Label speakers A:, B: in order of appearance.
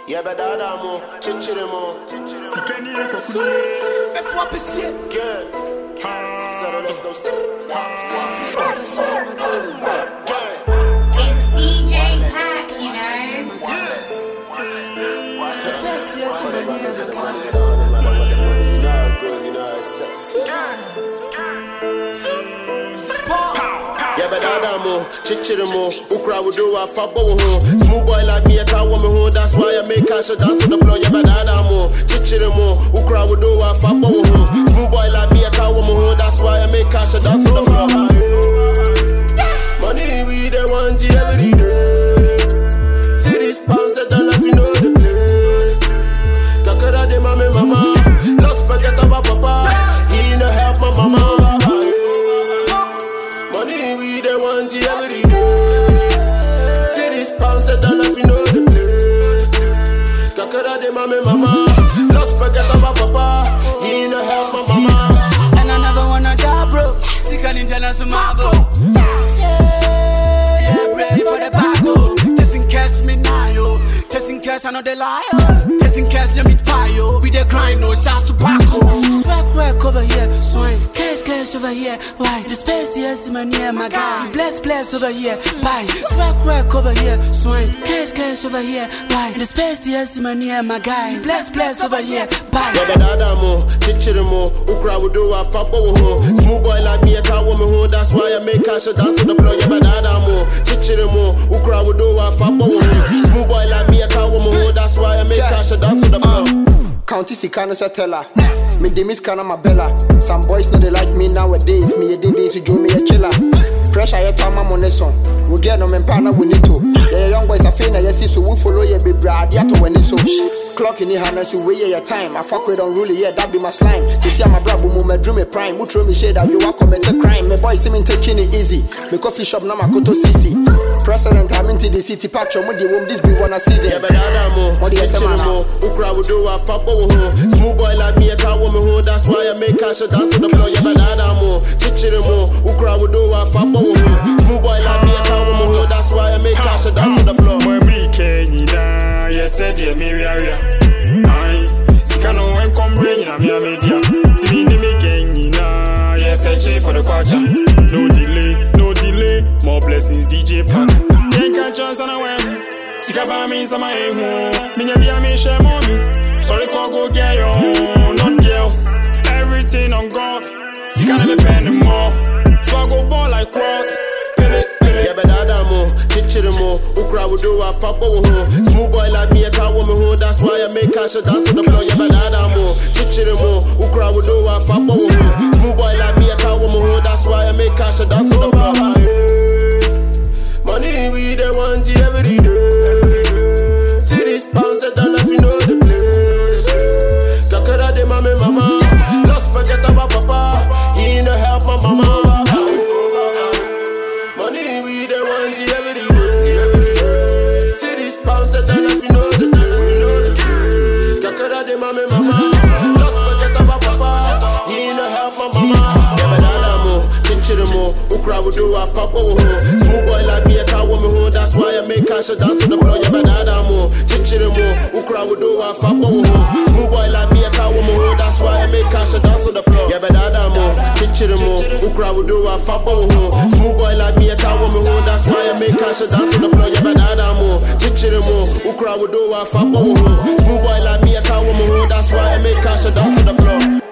A: Yeah, but Adamo, Chichirimo.
B: Sikani Kosu.
C: Before PC.
A: Gang. So let's go step.
D: It's DJ Hack, you know.
A: Yeah, but Adamo, Chichirimo, Ukra would do a fabo home. Smooth boy like me, I can't woman home. That's why I make cash down to the floor. Yeah, but Adamo, Chichirimo, Ukra would do a fabo home. Smooth boy like me, I can't woman home. That's why I make cash down to the floor. Money we the want it every day. See these pounds that don't let me know the play. Kakara de mama, let's forget about papa. He no help my mama. Money we the want it every day. See these pounds that don't let me know the play. Kakara de mama, let's forget about papa. He no help my mama.
C: And I never wanna die, bro. Sick and international marble. Ready for the battle. Testing cash me now, yo. Testing cash, I know the liar. Testing cash, no meat pie, yo. We the grind, no shots to Paco. Swag over here, swing. Cash over here. Why? The space here, see my near my guy. Bless over here. Bye. Swag over here, swing. Cash over here. Why? The space here, see my near my guy. Bless over here. Bye.
A: Yeah, but Adamo, Chichirimo, Ukra would do a fabo home. Smooth boy like me, I can't woman home. That's why I make cash down to the floor. Yeah, but Adamo, Chichirimo, Ukra would do a fabo home. Smooth boy like me, I can't woman home. That's why I make cash down to the floor.
E: County Sikano Satella. Me demis kana my bella. Some boys know they like me nowadays. Me a days you me a killer. Pressure yet on my moneson. We get no men partner we need to. The young boys are feeling yes so we follow ye be brad yet when it's so. Clock in the hand as you weigh your time. I fuck with on rule yeah that be my slime. You see my brabo mo me dream me prime. We throw me shade that you want commit a crime. Me boys see me taking it easy. Me coffee shop na makoto CC. President I'm into the city patch on the womb this be one a season.
A: Yeah, but Adamo, Chichirimo, Ukra would do a fabo home. Smooth boy like me, I can't woman home. That's why I make cash down to the floor. Yeah, but Adamo, Chichirimo, Ukra would do a fabo home. Smooth boy like me, I can't woman home. That's why I make cash down to the floor.
B: Yes, said the Miriam. I Sikano and come bring in a media. Timmy making yes, I chain for the quarter. No delay, more blessings, DJ Pack. Can't catch chance on a web. Sikaba means I'm a home. Minya me share mommy. Sorry, go get your own, not girls. Everything on God. Sikana me pen more. So I go ball like what?
A: Yeah, but Adamo, Chichirimo, Ukra would do a fabo home. Smooth boy like me, I can't woman home. That's why I make cash down to the floor. Yeah, but Adamo, Chichirimo, Ukra would do a fabo home. Smooth boy like me, I can't woman home. That's why I make cash down to the floor. Money we the want it every day. See these pounds that don't let me know the place. Kakara de mama, let's forget about papa. He no help my mama. Mama, let's forget about papa. He no help my mama. Yeah, but Adamo, Chichirimo, Ukra would do a fabo home. Smooth boy like me, I can't woman home. That's why I make cash down to the floor. Yeah, but Adamo, Chichirimo, Ukra would do a fabo home. Smooth boy like me, I can't woman home. That's why I make cash down to the floor. Yeah, but Adamo, Chichirimo, Ukra would do a fabo home. Smooth boy like me, I can't woman home. That's why I make cash down to the floor. Yeah, but Adamo, Chichirimo, Ukra would do a fabo home. Smooth boy like me, I can't woman home. That's why I make cash down to the floor.